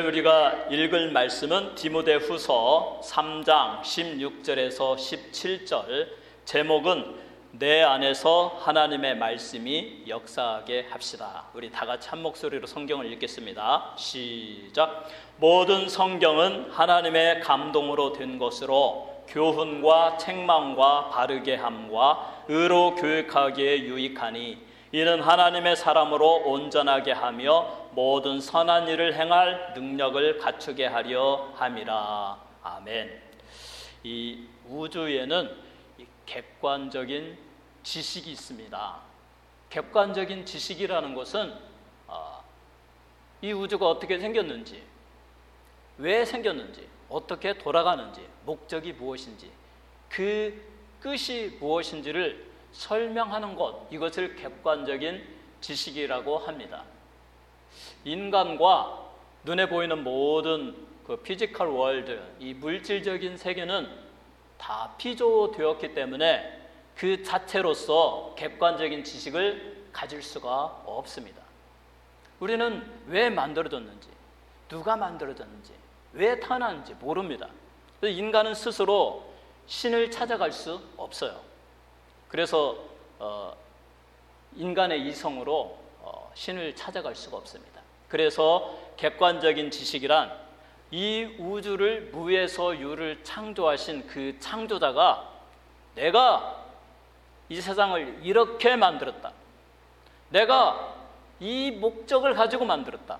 우리가 읽을 말씀은 디모데후서 3장 16절에서 17절, 제목은 내 안에서 하나님의 말씀이 역사하게 합시다. 우리 다 같이 한 목소리로 성경을 읽겠습니다. 시작. 모든 성경은 하나님의 감동으로 된 것으로 교훈과 책망과 바르게 함과 의로 교육하기에 유익하니 이는 하나님의 사람으로 온전하게 하며 모든 선한 일을 행할 능력을 갖추게 하려 함이라. 아멘. 이 우주에는 객관적인 지식이 있습니다. 객관적인 지식이라는 것은 이 우주가 어떻게 생겼는지, 왜 생겼는지, 어떻게 돌아가는지, 목적이 무엇인지, 그 끝이 무엇인지를 설명하는 것, 이것을 객관적인 지식이라고 합니다. 인간과 눈에 보이는 모든 그 피지컬 월드, 이 물질적인 세계는 다 피조되었기 때문에 그 자체로서 객관적인 지식을 가질 수가 없습니다. 우리는 왜 만들어졌는지, 누가 만들어졌는지, 왜 태어났는지 모릅니다. 그래서 인간은 스스로 신을 찾아갈 수 없어요. 그래서 인간의 이성으로 신을 찾아갈 수가 없습니다. 그래서 객관적인 지식이란 이 우주를 무에서 유를 창조하신 그 창조자가 내가 이 세상을 이렇게 만들었다, 내가 이 목적을 가지고 만들었다,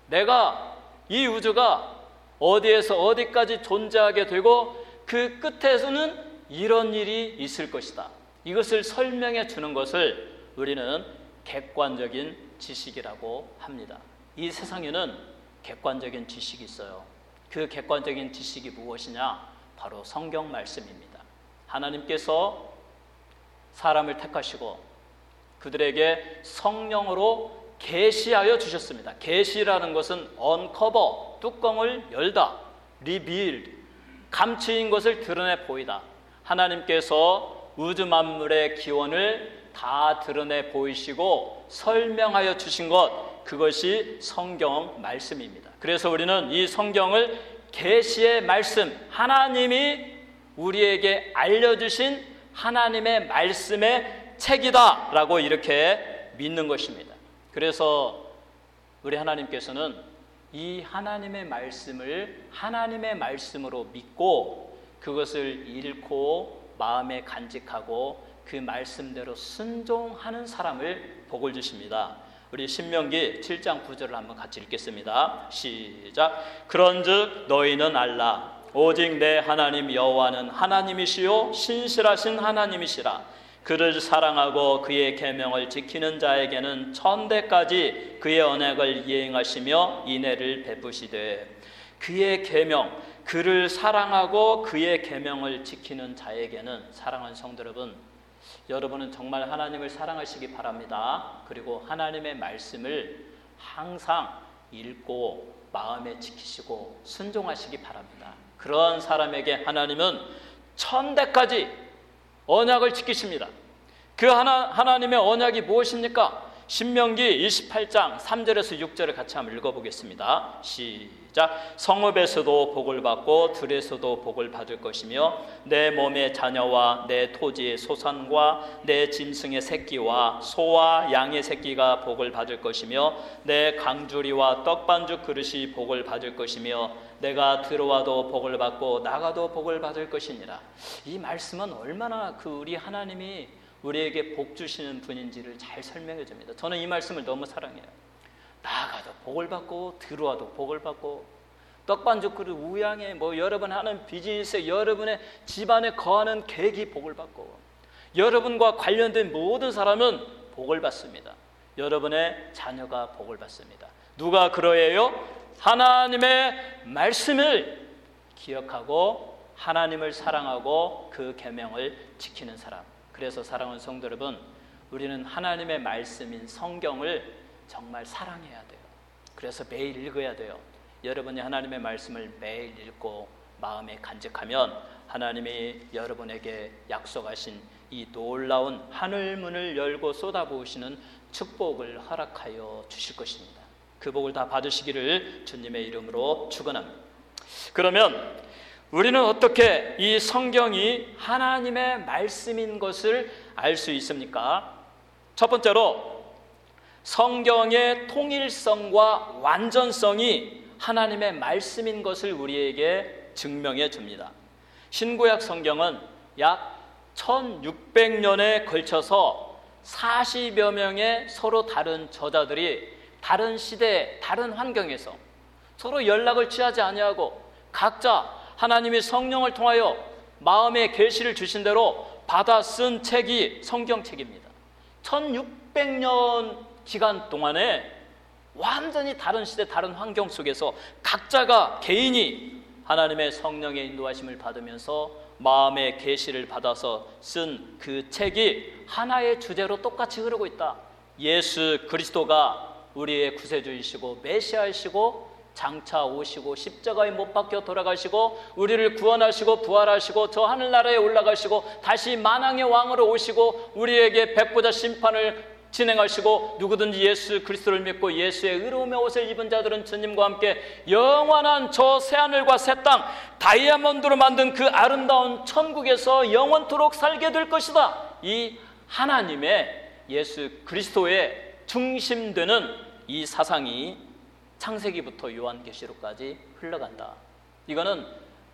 내가 이 우주가 어디에서 어디까지 존재하게 되고 그 끝에서는 이런 일이 있을 것이다, 이것을 설명해 주는 것을 우리는 객관적인 지식이라고 합니다. 이 세상에는 객관적인 지식이 있어요. 그 객관적인 지식이 무엇이냐? 바로 성경 말씀입니다. 하나님께서 사람을 택하시고 그들에게 성령으로 계시하여 주셨습니다. 계시라는 것은 언커버, 뚜껑을 열다, 리빌드, 감추인 것을 드러내 보이다. 하나님께서 우주 만물의 기원을 다 드러내 보이시고 설명하여 주신 것, 그것이 성경 말씀입니다. 그래서 우리는 이 성경을 계시의 말씀, 하나님이 우리에게 알려주신 하나님의 말씀의 책이다 라고 이렇게 믿는 것입니다. 그래서 우리 하나님께서는 이 하나님의 말씀을 하나님의 말씀으로 믿고 그것을 읽고 마음에 간직하고 그 말씀대로 순종하는 사람을 복을 주십니다. 우리 신명기 7장 9절을 한번 같이 읽겠습니다. 시작. 그런즉 너희는 알라. 오직 내 하나님 여호와는 하나님이시요 신실하신 하나님이시라. 그를 사랑하고 그의 계명을 지키는 자에게는 천대까지 그의 언약을 이행하시며 인애를 베푸시되, 그의 계명, 그를 사랑하고 그의 계명을 지키는 자에게는, 사랑하는 성도 여러분, 여러분은 정말 하나님을 사랑하시기 바랍니다. 그리고 하나님의 말씀을 항상 읽고 마음에 지키시고 순종하시기 바랍니다. 그런 사람에게 하나님은 천대까지 언약을 지키십니다. 그 하나님의 언약이 무엇입니까? 신명기 28장 3절에서 6절을 같이 한번 읽어보겠습니다. 시작. 성읍에서도 복을 받고 들에서도 복을 받을 것이며 내 몸의 자녀와 내 토지의 소산과 내 짐승의 새끼와 소와 양의 새끼가 복을 받을 것이며 내 강주리와 떡반죽 그릇이 복을 받을 것이며 내가 들어와도 복을 받고 나가도 복을 받을 것이니라. 이 말씀은 얼마나 우리 하나님이 우리에게 복 주시는 분인지를 잘 설명해 줍니다. 저는 이 말씀을 너무 사랑해요. 나가도 복을 받고 들어와도 복을 받고, 떡반죽 그릇 우양에 여러분 하는 비즈니스에, 여러분의 집안에 거하는 객이 복을 받고, 여러분과 관련된 모든 사람은 복을 받습니다. 여러분의 자녀가 복을 받습니다. 누가 그러해요? 하나님의 말씀을 기억하고 하나님을 사랑하고 그 계명을 지키는 사람. 그래서 사랑하는 성도 여러분, 우리는 하나님의 말씀인 성경을 정말 사랑해야 돼요. 그래서 매일 읽어야 돼요. 여러분이 하나님의 말씀을 매일 읽고 마음에 간직하면 하나님이 여러분에게 약속하신 이 놀라운 하늘 문을 열고 쏟아부으시는 축복을 허락하여 주실 것입니다. 그 복을 다 받으시기를 주님의 이름으로 축원합니다. 그러면 우리는 어떻게 이 성경이 하나님의 말씀인 것을 알 수 있습니까? 첫 번째로 성경의 통일성과 완전성이 하나님의 말씀인 것을 우리에게 증명해 줍니다. 신구약 성경은 약 1600년에 걸쳐서 40여 명의 서로 다른 저자들이 다른 시대, 다른 환경에서 서로 연락을 취하지 아니하고 각자 하나님의 성령을 통하여 마음의 계시를 주신 대로 받아 쓴 책이 성경책입니다. 1600년 기간 동안에 완전히 다른 시대, 다른 환경 속에서 각자가 개인이 하나님의 성령의 인도하심을 받으면서 마음의 계시를 받아서 쓴 그 책이 하나의 주제로 똑같이 흐르고 있다. 예수 그리스도가 우리의 구세주이시고 메시아이시고 장차 오시고 십자가에 못 박혀 돌아가시고 우리를 구원하시고 부활하시고 저 하늘나라에 올라가시고 다시 만왕의 왕으로 오시고 우리에게 백보자 심판을 진행하시고 누구든지 예수 그리스도를 믿고 예수의 의로움의 옷을 입은 자들은 주님과 함께 영원한 저 새하늘과 새 땅 다이아몬드로 만든 그 아름다운 천국에서 영원토록 살게 될 것이다. 이 하나님의 예수 그리스도의 중심되는 이 사상이 창세기부터 요한계시록까지 흘러간다. 이거는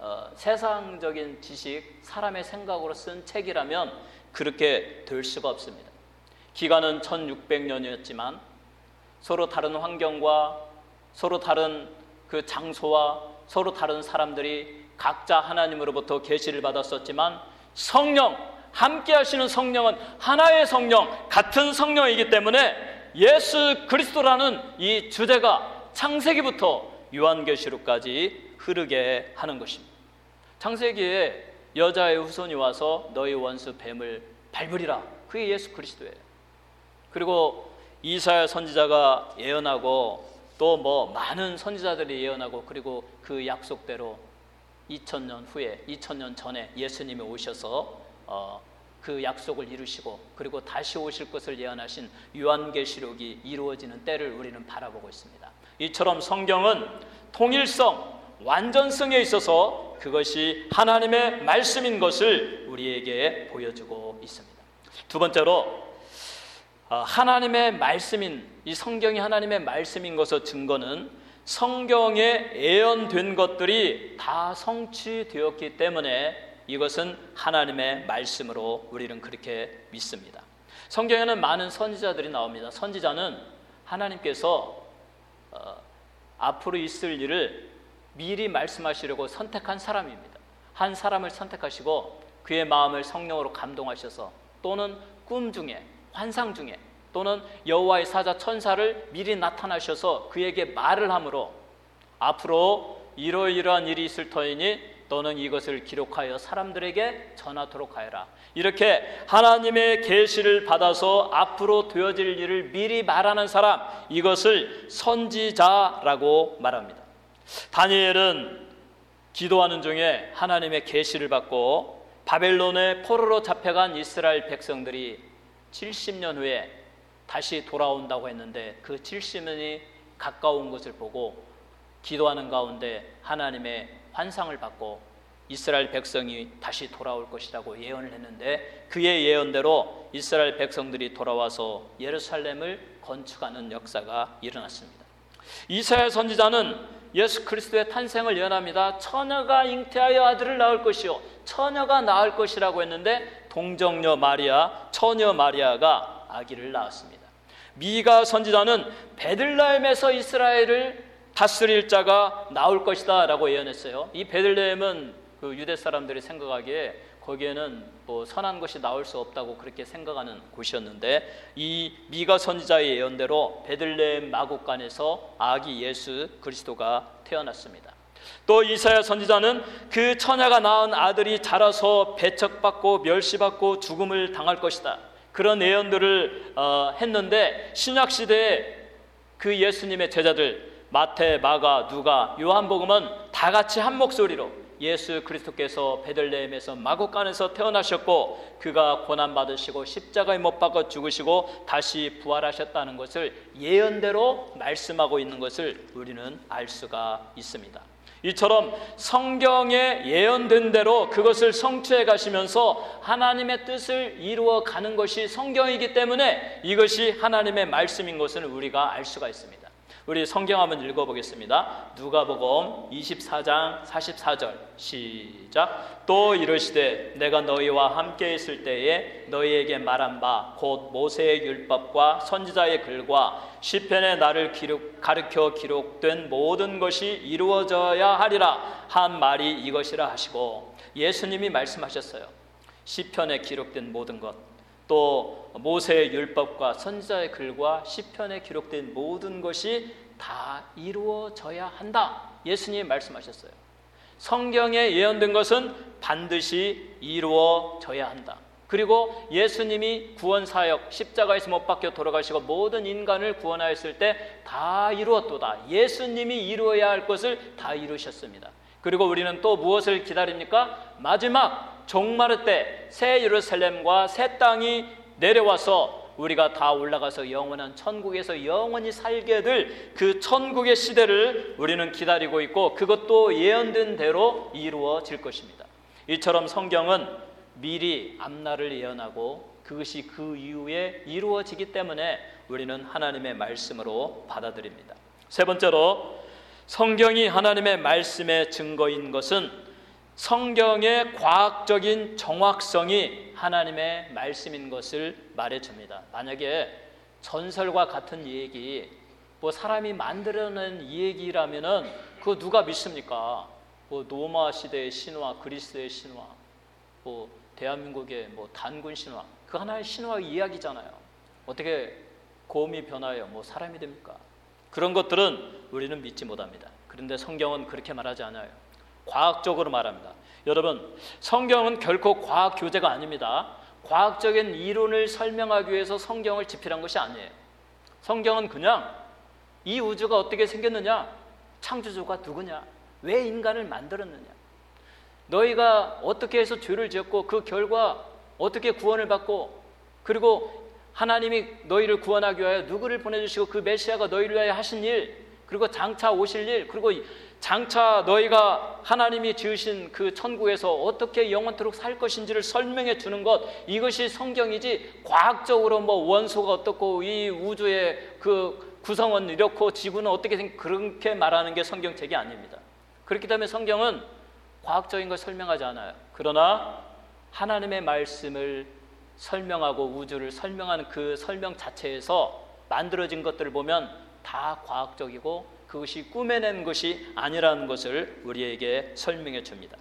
세상적인 지식, 사람의 생각으로 쓴 책이라면 그렇게 될 수가 없습니다. 기간은 1600년이었지만 서로 다른 환경과 서로 다른 그 장소와 서로 다른 사람들이 각자 하나님으로부터 계시를 받았었지만 성령, 함께 하시는 성령은 하나의 성령, 같은 성령이기 때문에 예수 그리스도라는 이 주제가 창세기부터 요한계시록까지 흐르게 하는 것입니다. 창세기에 여자의 후손이 와서 너희 원수 뱀을 밟으리라. 그게 예수 그리스도예요. 그리고 이사야 선지자가 예언하고 또 많은 선지자들이 예언하고 그리고 그 약속대로 2000년 후에 2000년 전에 예수님이 오셔서 그 약속을 이루시고 그리고 다시 오실 것을 예언하신 요한계시록이 이루어지는 때를 우리는 바라보고 있습니다. 이처럼 성경은 통일성, 완전성에 있어서 그것이 하나님의 말씀인 것을 우리에게 보여주고 있습니다. 두 번째로 하나님의 말씀인 이 성경이 하나님의 말씀인 것의 증거는 성경에 예언된 것들이 다 성취되었기 때문에 이것은 하나님의 말씀으로 우리는 그렇게 믿습니다. 성경에는 많은 선지자들이 나옵니다. 선지자는 하나님께서 앞으로 있을 일을 미리 말씀하시려고 선택한 사람입니다. 한 사람을 선택하시고 그의 마음을 성령으로 감동하셔서 또는 꿈 중에 환상 중에 또는 여호와의 사자 천사를 미리 나타나셔서 그에게 말을 함으로 앞으로 이러이러한 일이 있을 터이니 너는 이것을 기록하여 사람들에게 전하도록 하여라. 이렇게 하나님의 계시를 받아서 앞으로 되어질 일을 미리 말하는 사람, 이것을 선지자라고 말합니다. 다니엘은 기도하는 중에 하나님의 계시를 받고 바벨론의 포로로 잡혀간 이스라엘 백성들이 70년 후에 다시 돌아온다고 했는데 그 70년이 가까운 것을 보고 기도하는 가운데 하나님의 환상을 받고 이스라엘 백성이 다시 돌아올 것이라고 예언을 했는데 그의 예언대로 이스라엘 백성들이 돌아와서 예루살렘을 건축하는 역사가 일어났습니다. 이사야 선지자는 예수 그리스도의 탄생을 예언합니다. 처녀가 잉태하여 아들을 낳을 것이요 처녀가 낳을 것이라고 했는데 동정녀 마리아, 처녀 마리아가 아기를 낳았습니다. 미가 선지자는 베들레헴에서 이스라엘을 다스릴 자가 나올 것이다 라고 예언했어요. 이 베들레헴은 그 유대 사람들이 생각하기에 거기에는 선한 것이 나올 수 없다고 그렇게 생각하는 곳이었는데 이 미가 선지자의 예언대로 베들레헴 마국간에서 아기 예수 그리스도가 태어났습니다. 또 이사야 선지자는 그 처녀가 낳은 아들이 자라서 배척받고 멸시받고 죽음을 당할 것이다. 그런 예언들을 했는데 신약시대에 그 예수님의 제자들 마태, 마가, 누가, 요한복음은 다 같이 한 목소리로 예수 그리스도께서 베들레헴에서 마구간에서 태어나셨고 그가 고난받으시고 십자가에 못 박아 죽으시고 다시 부활하셨다는 것을 예언대로 말씀하고 있는 것을 우리는 알 수가 있습니다. 이처럼 성경에 예언된 대로 그것을 성취해 가시면서 하나님의 뜻을 이루어 가는 것이 성경이기 때문에 이것이 하나님의 말씀인 것을 우리가 알 수가 있습니다. 우리 성경 한번 읽어보겠습니다. 누가복음 24장 44절 시작. 또 이르시되 내가 너희와 함께 있을 때에 너희에게 말한 바 곧 모세의 율법과 선지자의 글과 시편에 나를 가르쳐 기록된 모든 것이 이루어져야 하리라 한 말이 이것이라 하시고, 예수님이 말씀하셨어요. 시편에 기록된 모든 것, 또 모세의 율법과 선지자의 글과 시편에 기록된 모든 것이 다 이루어져야 한다. 예수님이 말씀하셨어요. 성경에 예언된 것은 반드시 이루어져야 한다. 그리고 예수님이 구원사역 십자가에서 못 박혀 돌아가시고 모든 인간을 구원하였을 때 다 이루었도다. 예수님이 이루어야 할 것을 다 이루셨습니다. 그리고 우리는 또 무엇을 기다립니까? 마지막 종말의 때 새 예루살렘과 새 땅이 내려와서 우리가 다 올라가서 영원한 천국에서 영원히 살게 될 그 천국의 시대를 우리는 기다리고 있고, 그것도 예언된 대로 이루어질 것입니다. 이처럼 성경은 미리 앞날을 예언하고 그것이 그 이후에 이루어지기 때문에 우리는 하나님의 말씀으로 받아들입니다. 세 번째로, 성경이 하나님의 말씀의 증거인 것은 성경의 과학적인 정확성이 하나님의 말씀인 것을 말해줍니다. 만약에 전설과 같은 얘기, 뭐 사람이 만들어낸 얘기라면은 그거 누가 믿습니까? 뭐 로마 시대의 신화, 그리스의 신화, 뭐 대한민국의 뭐 단군 신화, 그 하나의 신화 이야기잖아요. 어떻게 곰이 변하여 뭐 사람이 됩니까? 그런 것들은 우리는 믿지 못합니다. 그런데 성경은 그렇게 말하지 않아요. 과학적으로 말합니다. 여러분, 성경은 결코 과학 교재가 아닙니다. 과학적인 이론을 설명하기 위해서 성경을 집필한 것이 아니에요. 성경은 그냥 이 우주가 어떻게 생겼느냐, 창조주가 누구냐, 왜 인간을 만들었느냐, 너희가 어떻게 해서 죄를 지었고 그 결과 어떻게 구원을 받고, 그리고 하나님이 너희를 구원하기 위하여 누구를 보내주시고 그 메시아가 너희를 위하여 하신 일, 그리고 장차 오실 일, 그리고 장차 너희가 하나님이 지으신 그 천국에서 어떻게 영원토록 살 것인지를 설명해 주는 것, 이것이 성경이지 과학적으로 뭐 원소가 어떻고 이 우주의 그 구성은 이렇고 지구는 어떻게 그렇게 말하는 게 성경책이 아닙니다. 그렇기 때문에 성경은 과학적인 걸 설명하지 않아요. 그러나 하나님의 말씀을 설명하고 우주를 설명하는 그 설명 자체에서 만들어진 것들을 보면 다 과학적이고 그것이 꾸며낸 것이 아니라는 것을 우리에게 설명해 줍니다.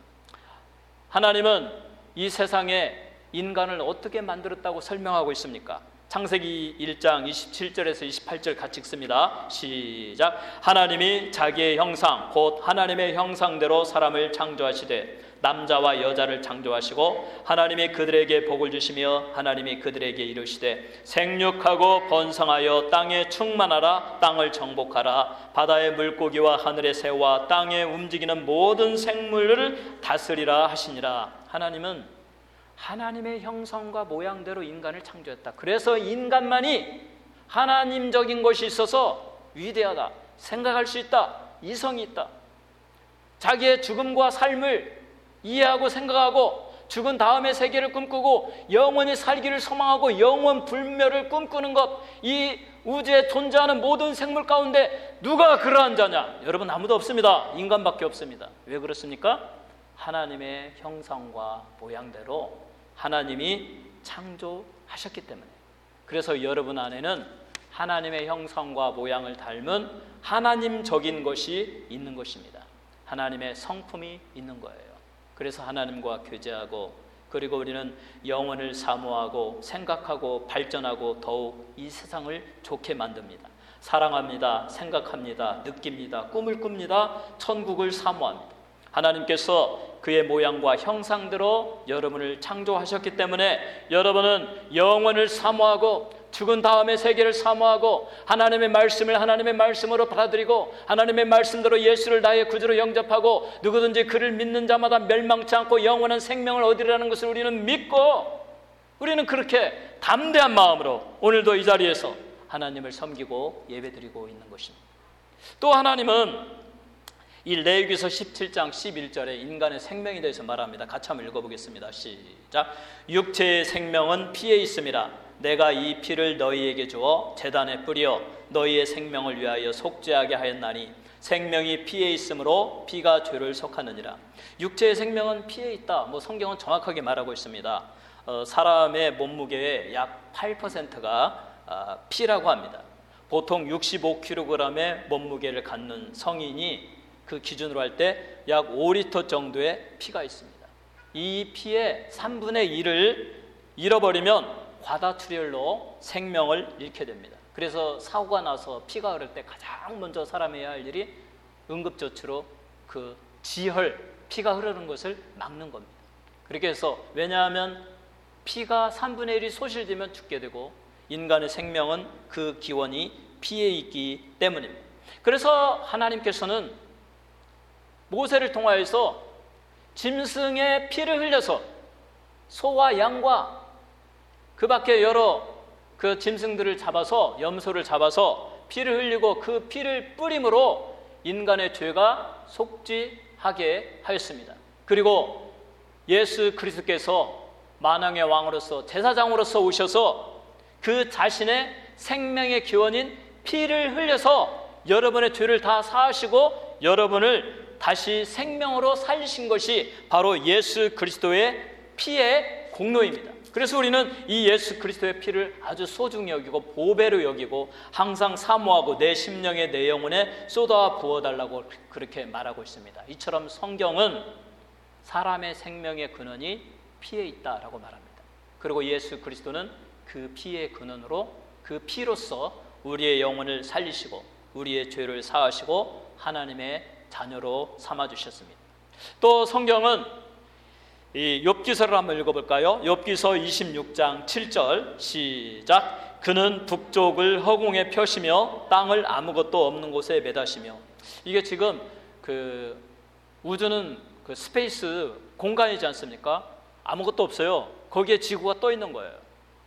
하나님은 이 세상에 인간을 어떻게 만들었다고 설명하고 있습니까? 창세기 1장 27절에서 28절 같이 읽습니다. 시작. 하나님이 자기의 형상 곧 하나님의 형상대로 사람을 창조하시되 남자와 여자를 창조하시고 하나님이 그들에게 복을 주시며 하나님이 그들에게 이르시되 생육하고 번성하여 땅에 충만하라. 땅을 정복하라. 바다의 물고기와 하늘의 새와 땅에 움직이는 모든 생물을 다스리라 하시니라. 하나님은 하나님의 형상과 모양대로 인간을 창조했다. 그래서 인간만이 하나님적인 것이 있어서 위대하다, 생각할 수 있다, 이성이 있다. 자기의 죽음과 삶을 이해하고 생각하고 죽은 다음의 세계를 꿈꾸고 영원히 살기를 소망하고 영원 불멸을 꿈꾸는 것, 이 우주에 존재하는 모든 생물 가운데 누가 그러한 자냐? 여러분, 아무도 없습니다. 인간밖에 없습니다. 왜 그렇습니까? 하나님의 형상과 모양대로 하나님이 창조하셨기 때문에. 그래서 여러분 안에는 하나님의 형상과 모양을 닮은 하나님적인 것이 있는 것입니다. 하나님의 성품이 있는 거예요. 그래서 하나님과 교제하고, 그리고 우리는 영혼을 사모하고 생각하고 발전하고 더욱 이 세상을 좋게 만듭니다. 사랑합니다. 생각합니다. 느낍니다. 꿈을 꿉니다. 천국을 사모합니다. 하나님께서 그의 모양과 형상대로 여러분을 창조하셨기 때문에 여러분은 영원을 사모하고 죽은 다음에 세계를 사모하고 하나님의 말씀을 하나님의 말씀으로 받아들이고 하나님의 말씀대로 예수를 나의 구주로 영접하고 누구든지 그를 믿는 자마다 멸망치 않고 영원한 생명을 얻으리라는 것을 우리는 믿고, 우리는 그렇게 담대한 마음으로 오늘도 이 자리에서 하나님을 섬기고 예배드리고 있는 것입니다. 또 하나님은 이 레위기서 17장 11절에 인간의 생명에 대해서 말합니다. 같이 한번 읽어보겠습니다. 시작. 육체의 생명은 피에 있음이라. 내가 이 피를 너희에게 주어 제단에 뿌려 너희의 생명을 위하여 속죄하게 하였나니 생명이 피에 있으므로 피가 죄를 속하느니라. 육체의 생명은 피에 있다. 성경은 정확하게 말하고 있습니다. 사람의 몸무게의 약 8%가 피라고 합니다. 보통 65kg의 몸무게를 갖는 성인이 그 기준으로 할 때 약 5리터 정도의 피가 있습니다. 이 피의 3분의 1을 잃어버리면 과다출혈로 생명을 잃게 됩니다. 그래서 사고가 나서 피가 흐를 때 가장 먼저 사람이 해야 할 일이 응급조치로 그 지혈, 피가 흐르는 것을 막는 겁니다. 그렇게 해서, 왜냐하면 피가 3분의 1이 소실되면 죽게 되고 인간의 생명은 그 기원이 피에 있기 때문입니다. 그래서 하나님께서는 모세를 통하여서 짐승의 피를 흘려서 소와 양과 그 밖에 여러 그 짐승들을 잡아서, 염소를 잡아서 피를 흘리고 그 피를 뿌림으로 인간의 죄가 속죄하게 하였습니다. 그리고 예수 그리스도께서 만왕의 왕으로서 제사장으로서 오셔서 그 자신의 생명의 기원인 피를 흘려서 여러분의 죄를 다 사하시고 여러분을 다시 생명으로 살리신 것이 바로 예수 그리스도의 피의 공로입니다. 그래서 우리는 이 예수 그리스도의 피를 아주 소중히 여기고 보배로 여기고 항상 사모하고 내 심령에 내 영혼에 쏟아 부어달라고 그렇게 말하고 있습니다. 이처럼 성경은 사람의 생명의 근원이 피에 있다라고 말합니다. 그리고 예수 그리스도는 그 피의 근원으로 그 피로써 우리의 영혼을 살리시고 우리의 죄를 사하시고 하나님의 자녀로 삼아주셨습니다. 또 성경은 이 욥기서를 한번 읽어볼까요? 욥기서 26장 7절 시작. 그는 북쪽을 허공에 펴시며 땅을 아무것도 없는 곳에 매다시며. 이게 지금 그 우주는 그 스페이스 공간이지 않습니까? 아무것도 없어요. 거기에 지구가 떠 있는 거예요.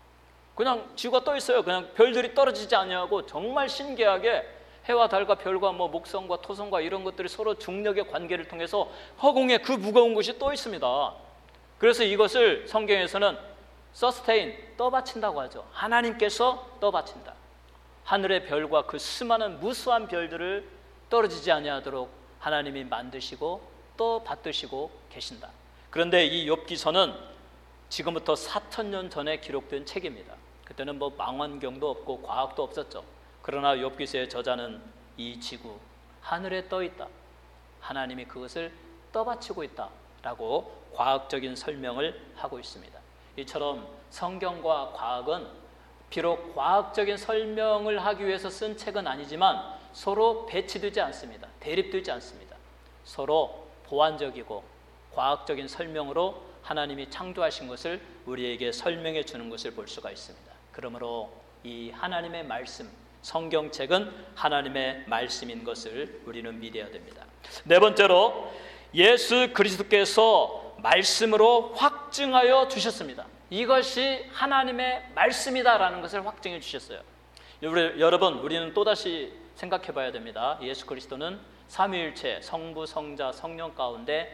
그냥 지구가 떠 있어요. 그냥 별들이 떨어지지 않냐고 정말 신기하게 해와 달과 별과 목성과 토성과 이런 것들이 서로 중력의 관계를 통해서 허공에 그 무거운 것이 떠 있습니다. 그래서 이것을 성경에서는 sustain, 떠받친다고 하죠. 하나님께서 떠받친다. 하늘의 별과 그 수많은 무수한 별들을 떨어지지 아니하도록 하나님이 만드시고 떠받드시고 계신다. 그런데 이 욥기서는 지금부터 4,000년 전에 기록된 책입니다. 그때는 망원경도 없고 과학도 없었죠. 그러나 욥기서의 저자는 이 지구, 하늘에 떠 있다, 하나님이 그것을 떠받치고 있다라고 과학적인 설명을 하고 있습니다. 이처럼 성경과 과학은 비록 과학적인 설명을 하기 위해서 쓴 책은 아니지만 서로 배치되지 않습니다. 대립되지 않습니다. 서로 보완적이고 과학적인 설명으로 하나님이 창조하신 것을 우리에게 설명해 주는 것을 볼 수가 있습니다. 그러므로 이 하나님의 말씀, 성경책은 하나님의 말씀인 것을 우리는 믿어야 됩니다. 네 번째로 예수 그리스도께서 말씀으로 확증하여 주셨습니다. 이것이 하나님의 말씀이다라는 것을 확증해 주셨어요. 여러분, 우리는 또다시 생각해 봐야 됩니다. 예수 그리스도는 삼위일체 성부, 성자, 성령 가운데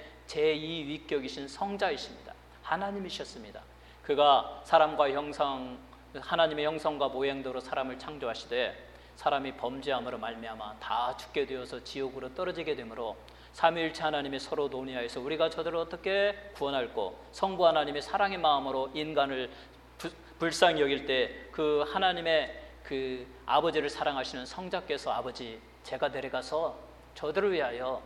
제2위격이신 성자이십니다. 하나님이셨습니다. 그가 사람과 하나님의 형상과 모양대로 사람을 창조하시되 사람이 범죄함으로 말미암아 다 죽게 되어서 지옥으로 떨어지게 되므로 삼위일체 하나님이 서로 논의하여서 우리가 저들을 어떻게 구원할꼬, 성부 하나님의 사랑의 마음으로 인간을 불쌍히 여길 때 그 하나님의 그 아버지를 사랑하시는 성자께서 아버지, 제가 데려가서 저들을 위하여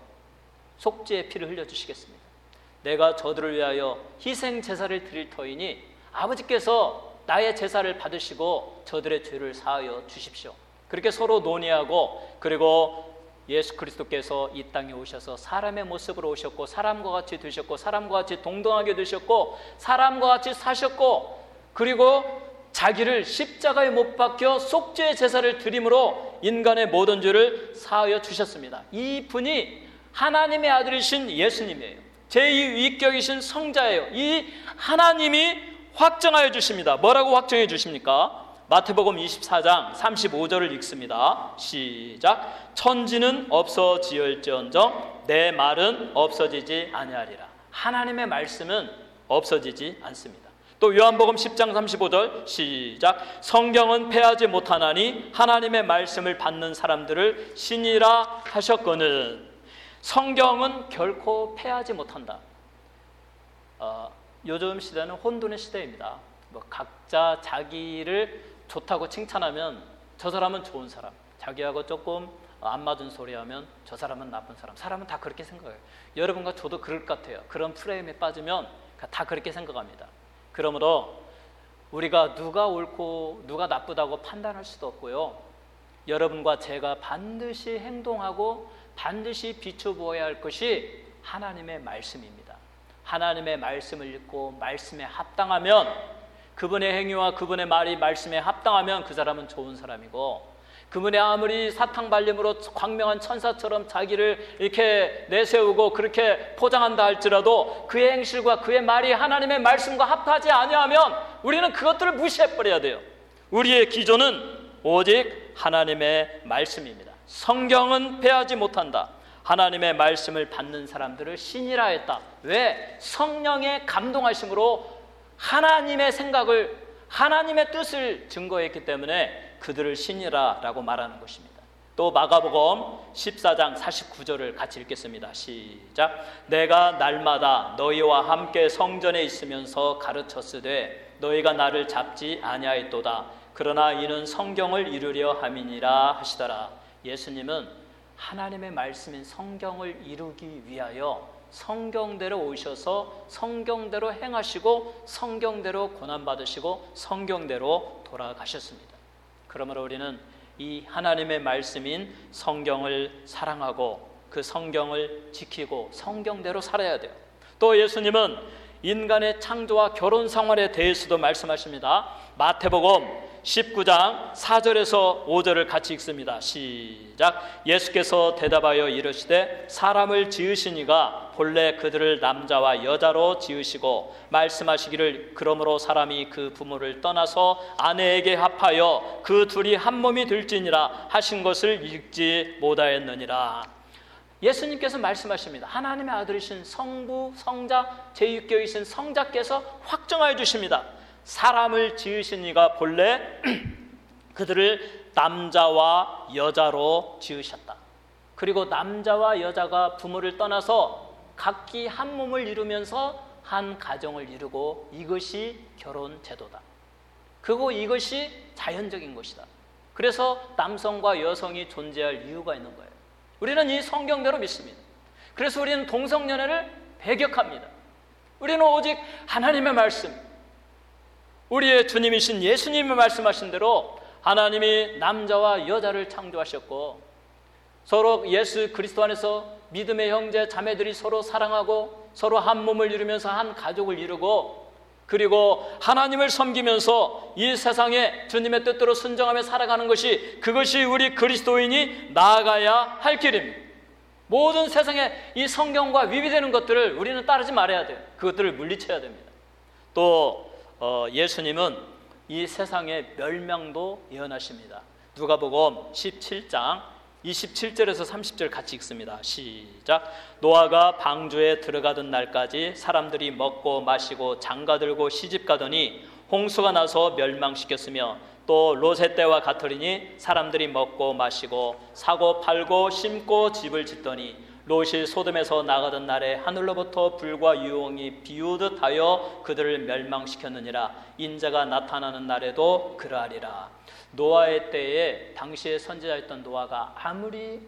속죄의 피를 흘려주시겠습니다. 내가 저들을 위하여 희생 제사를 드릴 터이니 아버지께서 나의 제사를 받으시고 저들의 죄를 사하여 주십시오. 그렇게 서로 논의하고, 그리고 예수 그리스도께서 이 땅에 오셔서 사람의 모습으로 오셨고 사람과 같이 되셨고 사람과 같이 동등하게 되셨고 사람과 같이 사셨고 그리고 자기를 십자가에 못 박혀 속죄의 제사를 드림으로 인간의 모든 죄를 사하여 주셨습니다. 이 분이 하나님의 아들이신 예수님이에요. 제2위격이신 성자예요. 이 하나님이 확정하여 주십니다. 뭐라고 확정해 주십니까? 마태복음 24장 35절을 읽습니다. 시작. 천지는 없어지을지언정 내 말은 없어지지 아니하리라. 하나님의 말씀은 없어지지 않습니다. 또 요한복음 10장 35절 시작. 성경은 패하지 못하나니 하나님의 말씀을 받는 사람들을 신이라 하셨거늘. 성경은 결코 패하지 못한다. 요즘 시대는 혼돈의 시대입니다. 각자 자기를 좋다고 칭찬하면 저 사람은 좋은 사람, 자기하고 조금 안 맞은 소리 하면 저 사람은 나쁜 사람. 사람은 다 그렇게 생각해요. 여러분과 저도 그럴 것 같아요. 그런 프레임에 빠지면 다 그렇게 생각합니다. 그러므로 우리가 누가 옳고 누가 나쁘다고 판단할 수도 없고요. 여러분과 제가 반드시 행동하고 반드시 비춰보아야 할 것이 하나님의 말씀입니다. 하나님의 말씀을 읽고 말씀에 합당하면, 그분의 행위와 그분의 말이 말씀에 합당하면 그 사람은 좋은 사람이고, 그분의 아무리 사탕발림으로 광명한 천사처럼 자기를 이렇게 내세우고 그렇게 포장한다 할지라도 그의 행실과 그의 말이 하나님의 말씀과 합하지 아니하면 우리는 그것들을 무시해버려야 돼요. 우리의 기조는 오직 하나님의 말씀입니다. 성경은 패하지 못한다. 하나님의 말씀을 받는 사람들을 신이라 했다. 왜? 성령의 감동하심으로 하나님의 생각을, 하나님의 뜻을 증거했기 때문에 그들을 신이라라고 말하는 것입니다. 또 마가복음 14장 49절을 같이 읽겠습니다. 시작. 내가 날마다 너희와 함께 성전에 있으면서 가르쳤으되 너희가 나를 잡지 아니하였도다. 그러나 이는 성경을 이루려 함이니라 하시더라. 예수님은 하나님의 말씀인 성경을 이루기 위하여 성경대로 오셔서 성경대로 행하시고 성경대로 고난받으시고 성경대로 돌아가셨습니다. 그러므로 우리는 이 하나님의 말씀인 성경을 사랑하고 그 성경을 지키고 성경대로 살아야 돼요. 또 예수님은 인간의 창조와 결혼 생활에 대해서도 말씀하십니다. 마태복음 19장 4절에서 5절을 같이 읽습니다. 시작. 예수께서 대답하여 이르시되 사람을 지으신 이가 본래 그들을 남자와 여자로 지으시고 말씀하시기를 그러므로 사람이 그 부모를 떠나서 아내에게 합하여 그 둘이 한 몸이 될지니라 하신 것을 읽지 못하였느니라. 예수님께서 말씀하십니다. 하나님의 아들이신 성부, 성자, 제6교이신 성자께서 확정하여 주십니다. 사람을 지으신 이가 본래 그들을 남자와 여자로 지으셨다. 그리고 남자와 여자가 부모를 떠나서 각기 한 몸을 이루면서 한 가정을 이루고, 이것이 결혼 제도다. 그리고 이것이 자연적인 것이다. 그래서 남성과 여성이 존재할 이유가 있는 거예요. 우리는 이 성경대로 믿습니다. 그래서 우리는 동성연애를 배격합니다. 우리는 오직 하나님의 말씀, 우리의 주님이신 예수님이 말씀하신 대로 하나님이 남자와 여자를 창조하셨고, 서로 예수 그리스도 안에서 믿음의 형제 자매들이 서로 사랑하고 서로 한 몸을 이루면서 한 가족을 이루고, 그리고 하나님을 섬기면서 이 세상에 주님의 뜻대로 순종하며 살아가는 것이, 그것이 우리 그리스도인이 나아가야 할 길입니다. 모든 세상에 이 성경과 위배되는 것들을 우리는 따르지 말아야 돼요. 그것들을 물리쳐야 됩니다. 또 예수님은 이 세상의 멸망도 예언하십니다. 누가복음 17장 27절에서 30절 같이 읽습니다. 시작. 노아가 방주에 들어가던 날까지 사람들이 먹고 마시고 장가들고 시집가더니 홍수가 나서 멸망시켰으며, 또 롯의 때와 같으리니 사람들이 먹고 마시고 사고 팔고 심고 집을 짓더니 롯이 소돔에서 나가던 날에 하늘로부터 불과 유황이 비오듯 하여 그들을 멸망시켰느니라. 인자가 나타나는 날에도 그러하리라. 노아의 때에 당시에 선지자였던 노아가 아무리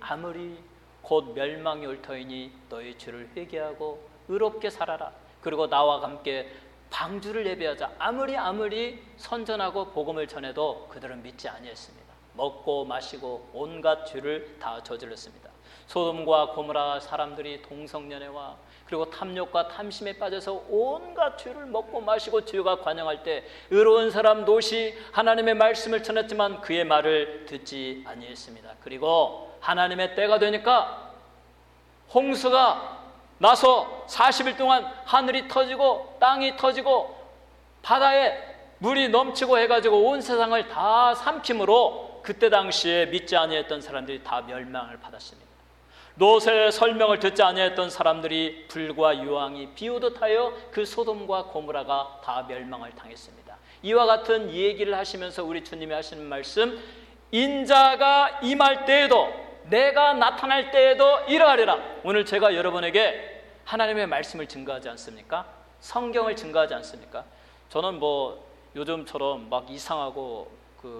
곧 멸망이 올 터이니 너희 죄를 회개하고 의롭게 살아라. 그리고 나와 함께 방주를 예배하자. 아무리 선전하고 복음을 전해도 그들은 믿지 아니했습니다. 먹고 마시고 온갖 죄를 다 저질렀습니다. 소돔과 고모라 사람들이 동성연애와 그리고 탐욕과 탐심에 빠져서 온갖 죄를 먹고 마시고 죄가 관영할 때 의로운 사람 롯이 하나님의 말씀을 전했지만 그의 말을 듣지 아니했습니다. 그리고 하나님의 때가 되니까 홍수가 나서 40일 동안 하늘이 터지고 땅이 터지고 바다에 물이 넘치고 해가지고 온 세상을 다 삼킴으로 그때 당시에 믿지 아니했던 사람들이 다 멸망을 받았습니다. 롯의 설명을 듣지 아니했던 사람들이 불과 유황이 비오듯 하여 그 소돔과 고모라가 다 멸망을 당했습니다. 이와 같은 얘기를 하시면서 우리 주님이 하시는 말씀, 인자가 임할 때에도 내가 나타날 때에도 이러하리라. 오늘 제가 여러분에게 하나님의 말씀을 증거하지 않습니까? 성경을 증거하지 않습니까? 저는 뭐 요즘처럼 막 이상하고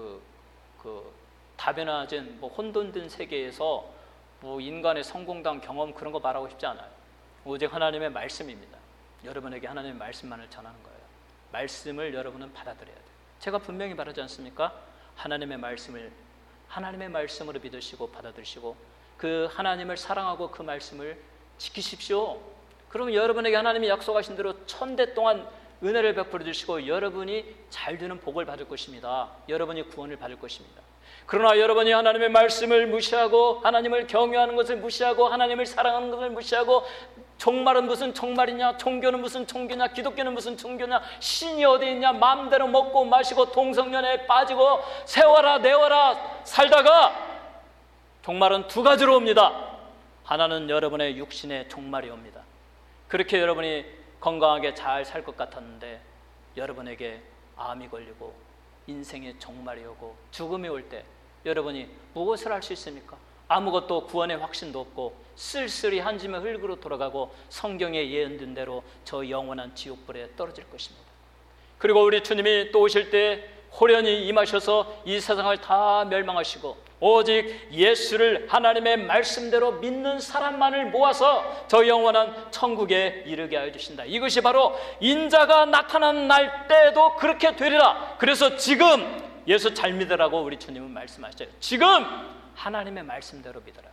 다변화진 혼돈된 세계에서 인간의 성공당 경험 그런 거 말하고 싶지 않아요. 오직 하나님의 말씀입니다. 여러분에게 하나님의 말씀만을 전하는 거예요. 말씀을 여러분은 받아들여야 돼요. 제가 분명히 말하지 않습니까? 하나님의 말씀을 하나님의 말씀으로 믿으시고 받아들이시고 그 하나님을 사랑하고 그 말씀을 지키십시오. 그러면 여러분에게 하나님이 약속하신 대로 1000대 동안 은혜를 베풀어 주시고 여러분이 잘 되는 복을 받을 것입니다. 여러분이 구원을 받을 것입니다. 그러나 여러분이 하나님의 말씀을 무시하고 하나님을 경외하는 것을 무시하고 하나님을 사랑하는 것을 무시하고 종말은 무슨 종말이냐, 종교는 무슨 종교냐, 기독교는 무슨 종교냐, 신이 어디 있냐, 마음대로 먹고 마시고 동성연애에 빠지고 세워라 내워라 살다가 종말은 두 가지로 옵니다. 하나는 여러분의 육신의 종말이 옵니다. 그렇게 여러분이 건강하게 잘 살 것 같았는데 여러분에게 암이 걸리고 인생의 종말이 오고 죽음이 올 때 여러분이 무엇을 할 수 있습니까? 아무것도 구원의 확신도 없고 쓸쓸히 한 줌의 흙으로 돌아가고 성경에 예언된 대로 저 영원한 지옥불에 떨어질 것입니다. 그리고 우리 주님이 또 오실 때 호련히 임하셔서 이 세상을 다 멸망하시고 오직 예수를 하나님의 말씀대로 믿는 사람만을 모아서 저 영원한 천국에 이르게 하여 주신다. 이것이 바로 인자가 나타난 날 때에도 그렇게 되리라. 그래서 지금 예수 잘 믿으라고 우리 주님은 말씀하셨어요. 지금 하나님의 말씀대로 믿어라.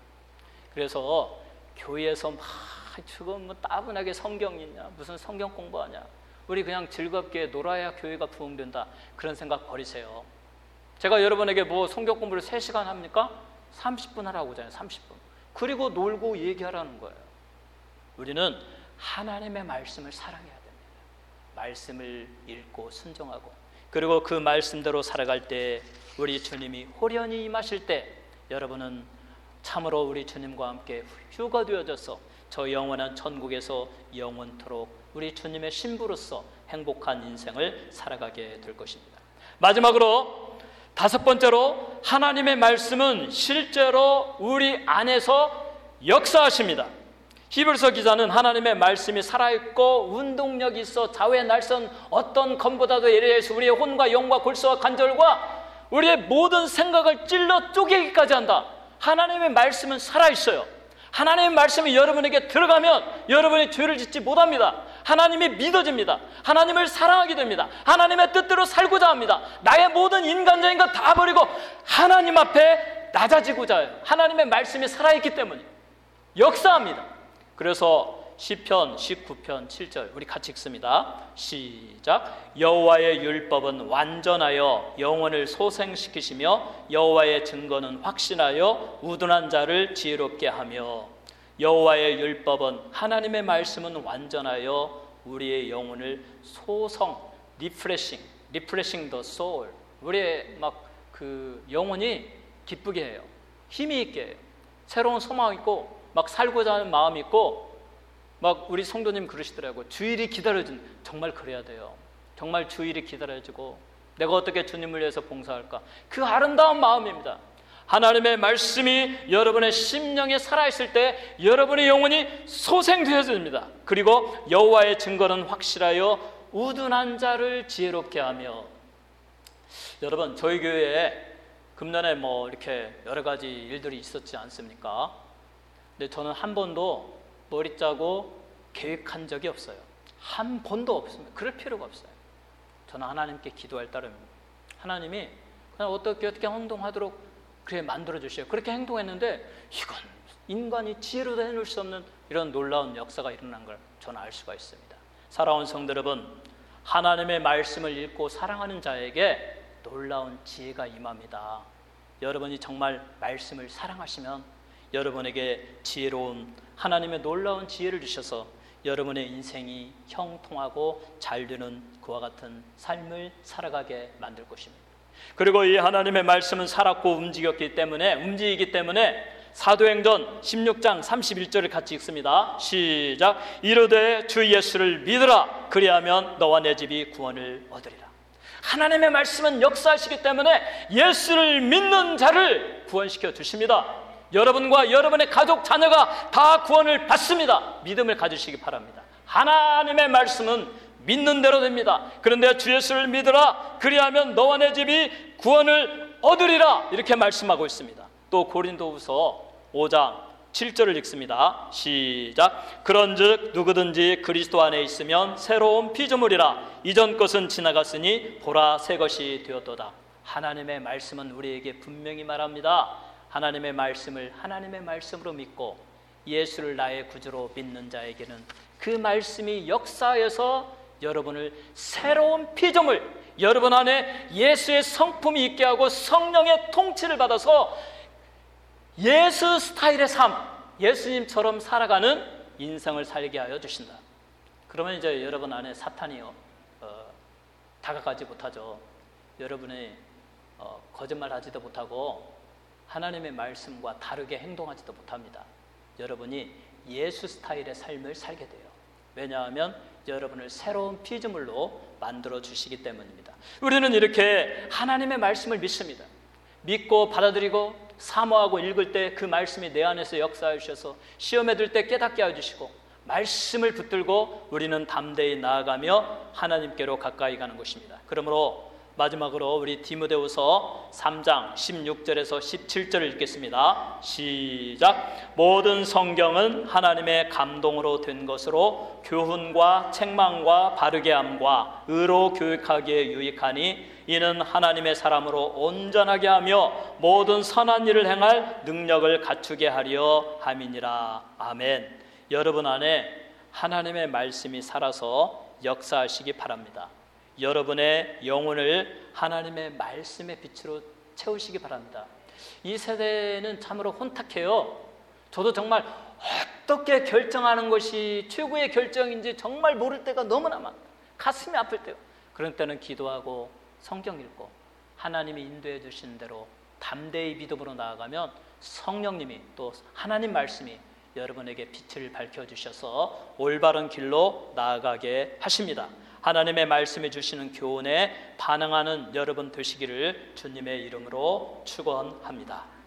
그래서 교회에서 막 지금 뭐 따분하게 성경 읽냐, 무슨 성경 공부하냐, 우리 그냥 즐겁게 놀아야 교회가 부흥된다, 그런 생각 버리세요. 제가 여러분에게 뭐 성경 공부를 3시간 합니까? 30분 하라고 하잖아요. 30분. 그리고 놀고 얘기하라는 거예요. 우리는 하나님의 말씀을 사랑해야 됩니다. 말씀을 읽고 순종하고 그리고 그 말씀대로 살아갈 때 우리 주님이 호련히 임하실 때 여러분은 참으로 우리 주님과 함께 휴가 되어져서 저 영원한 천국에서 영원토록 우리 주님의 신부로서 행복한 인생을 살아가게 될 것입니다. 마지막으로 5번째로 하나님의 말씀은 실제로 우리 안에서 역사하십니다. 히브리서 기자는 하나님의 말씀이 살아있고 운동력이 있어 좌우에 날선 어떤 검보다도 예리해서 우리의 혼과 영과 골수와 관절과 우리의 모든 생각을 찔러 쪼개기까지 한다. 하나님의 말씀은 살아있어요. 하나님의 말씀이 여러분에게 들어가면 여러분이 죄를 짓지 못합니다. 하나님이 믿어집니다. 하나님을 사랑하게 됩니다. 하나님의 뜻대로 살고자 합니다. 나의 모든 인간적인 것 다 버리고 하나님 앞에 낮아지고자 해요. 하나님의 말씀이 살아있기 때문에 역사합니다. 그래서 시편 19편 7절 우리 같이 읽습니다. 시작. 여호와의 율법은 완전하여 영혼을 소생시키시며 여호와의 증거는 확신하여 우둔한 자를 지혜롭게 하며. 여호와의 율법은 하나님의 말씀은 완전하여 우리의 영혼을 refreshing the soul, 우리의 막 그 영혼이 기쁘게 해요. 힘이 있게 해요. 새로운 소망이 있고 막 살고자 하는 마음이 있고 막 우리 성도님 그러시더라고요. 주일이 기다려진, 정말 그래야 돼요. 정말 주일이 기다려지고 내가 어떻게 주님을 위해서 봉사할까, 그 아름다운 마음입니다. 하나님의 말씀이 여러분의 심령에 살아있을 때 여러분의 영혼이 소생되어집니다. 그리고 여호와의 증거는 확실하여 우둔한 자를 지혜롭게 하며. 여러분, 저희 교회에 금년에 뭐 이렇게 여러 가지 일들이 있었지 않습니까? 근데 저는 한 번도 머리 짜고 계획한 적이 없어요. 한 번도 없습니다. 그럴 필요가 없어요. 저는 하나님께 기도할 따름입니다. 하나님이 그냥 어떻게 행동하도록 그렇게 만들어 주셔요. 그렇게 행동했는데 이건 인간이 지혜로도 해낼 수 없는 이런 놀라운 역사가 일어난 걸 저는 알 수가 있습니다. 사랑하는 성도 여러분, 하나님의 말씀을 읽고 사랑하는 자에게 놀라운 지혜가 임합니다. 여러분이 정말 말씀을 사랑하시면 여러분에게 지혜로운 하나님의 놀라운 지혜를 주셔서 여러분의 인생이 형통하고 잘 되는 그와 같은 삶을 살아가게 만들 것입니다. 그리고 이 하나님의 말씀은 살았고 움직이기 때문에 사도행전 16장 31절을 같이 읽습니다. 시작. 이르되 주 예수를 믿으라. 그리하면 너와 내 집이 구원을 얻으리라. 하나님의 말씀은 역사하시기 때문에 예수를 믿는 자를 구원시켜 주십니다. 여러분과 여러분의 가족, 자녀가 다 구원을 받습니다. 믿음을 가지시기 바랍니다. 하나님의 말씀은 믿는 대로 됩니다. 그런데 주 예수를 믿으라. 그리하면 너와 내 집이 구원을 얻으리라. 이렇게 말씀하고 있습니다. 또 고린도후서 5장 7절을 읽습니다. 시작. 그런즉 누구든지 그리스도 안에 있으면 새로운 피조물이라. 이전 것은 지나갔으니 보라 새 것이 되었도다. 하나님의 말씀은 우리에게 분명히 말합니다. 하나님의 말씀을 하나님의 말씀으로 믿고 예수를 나의 구주로 믿는 자에게는 그 말씀이 역사에서 여러분을 새로운 피조물, 여러분 안에 예수의 성품이 있게 하고 성령의 통치를 받아서 예수 스타일의 삶, 예수님처럼 살아가는 인생을 살게 하여 주신다. 그러면 이제 여러분 안에 사탄이요 다가가지 못하죠. 여러분이 거짓말하지도 못하고 하나님의 말씀과 다르게 행동하지도 못합니다. 여러분이 예수 스타일의 삶을 살게 돼요. 왜냐하면 여러분을 새로운 피조물로 만들어 주시기 때문입니다. 우리는 이렇게 하나님의 말씀을 믿습니다. 믿고 받아들이고 사모하고 읽을 때 그 말씀이 내 안에서 역사해 주셔서 시험에 들 때 깨닫게 해주시고 말씀을 붙들고 우리는 담대히 나아가며 하나님께로 가까이 가는 것입니다. 그러므로 마지막으로 우리 디모데후서 3장 16절에서 17절을 읽겠습니다. 시작. 모든 성경은 하나님의 감동으로 된 것으로 교훈과 책망과 바르게 함과 의로 교육하기에 유익하니 이는 하나님의 사람으로 온전하게 하며 모든 선한 일을 행할 능력을 갖추게 하려 함이니라. 아멘. 여러분 안에 하나님의 말씀이 살아서 역사하시기 바랍니다. 여러분의 영혼을 하나님의 말씀의 빛으로 채우시기 바랍니다. 이 세대는 참으로 혼탁해요. 저도 정말 어떻게 결정하는 것이 최고의 결정인지 정말 모를 때가 너무나 많다. 가슴이 아플 때요. 그런 때는 기도하고 성경 읽고 하나님이 인도해 주시는 대로 담대히 믿음으로 나아가면 성령님이 또 하나님 말씀이 여러분에게 빛을 밝혀주셔서 올바른 길로 나아가게 하십니다. 하나님의 말씀해 주시는 교훈에 반응하는 여러분 되시기를 주님의 이름으로 축원합니다.